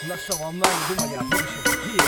Наша волна, не думали о будущем.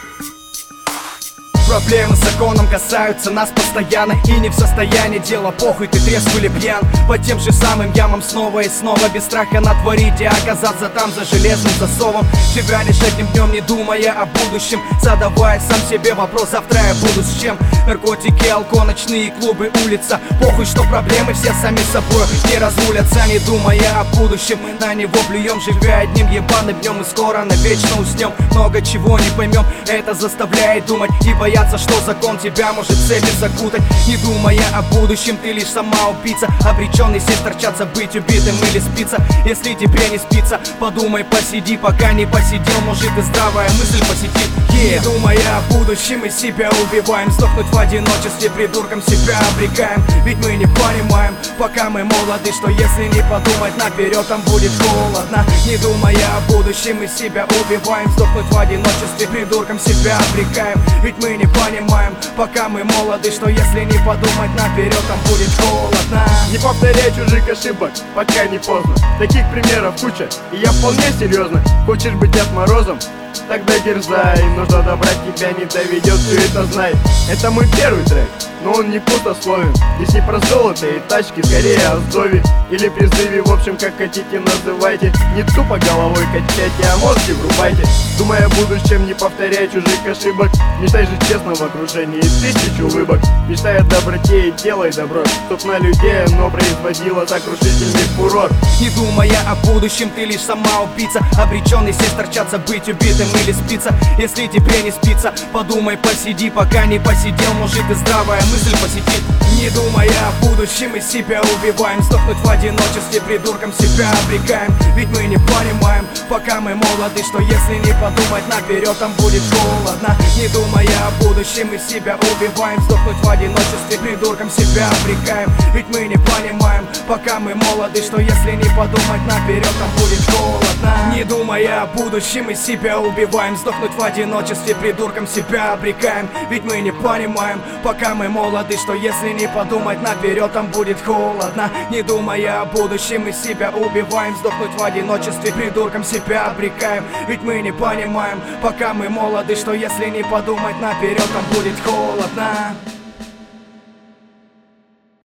Проблемы с законом касаются нас постоянно. И не в состоянии, дело похуй, ты трезв или пьян. По тем же самым ямам снова и снова, без страха натворить и оказаться там за железным засовом. Живя лишь одним днем, не думая о будущем, задавая сам себе вопрос: завтра я буду с чем? Наркотики, алкоголь, ночные клубы, улица. Похуй, что проблемы все сами собой не разрулятся, не думая о будущем. Мы на него плюем, живя одним ебаным днем. И скоро навечно уснем, много чего не поймем. Это заставляет думать и бояться, что закон тебя может в цепи закутать. Не думая о будущем, ты лишь сама убийца, обреченный сесть торчаться, быть убитым или спиться. Если тебе не спится, подумай, посиди, пока не посидел, может и здравая мысль посетит. Не думая о будущем, мы себя убиваем, сдохнуть в одиночестве, придурком себя обрекаем. Ведь мы не понимаем, пока мы молоды, что если не подумать наперед, там будет холодно. Не думая о будущем, мы себя убиваем, сдохнуть в одиночестве, придурком себя обрекаем. Ведь мы не понимаем, пока мы молоды, что если не подумать наперед, там будет холодно. Не повторяй чужих ошибок, пока не поздно. Таких примеров куча, и я вполне серьезно. Хочешь быть Дед Морозом? Тогда дерзай, нужно добрать, тебя не доведет, ты это знай. Это мой первый трек, но он не пустословен. Здесь не про золото и тачки, скорее о вдове или призыве, в общем, как хотите называйте. Не тупо головой качайте, а мозги врубайте. Думая о будущем, не повторяй чужих ошибок. Мечтай жить честно в окружении тысяч улыбок. Мечтай о доброте и делай добро, чтоб на людей оно производило сокрушительный фурор. Не думая о будущем, ты лишь сама убийца, обреченный сесть торчаться, быть убитым или спиться. Если тебе не спится, подумай, посиди, пока не посидел, может и здравая мысль посетит. Не думая о будущем, мы себя убиваем, сдохнуть в одиночестве, придурком себя обрекаем. Ведь мы не понимаем, пока мы молоды, что если не подумать наперед, там будет холодно. Не думая о будущем, мы себя убиваем, сдохнуть в одиночестве, придурком себя обрекаем. Ведь мы не понимаем, пока мы молоды, что если не подумать наперед, там будет холодно. Не думая о будущем, мы себя убиваем, сдохнуть в одиночестве, придурком себя обрекаем. Ведь мы не понимаем, пока мы молоды, что если не подумать наперед, там будет холодно. Не думая о будущем, мы себя убиваем, сдохнуть в одиночестве, придурком себя обрекаем. Ведь мы не понимаем, пока мы молоды, что если не подумать наперед, там будет холодно.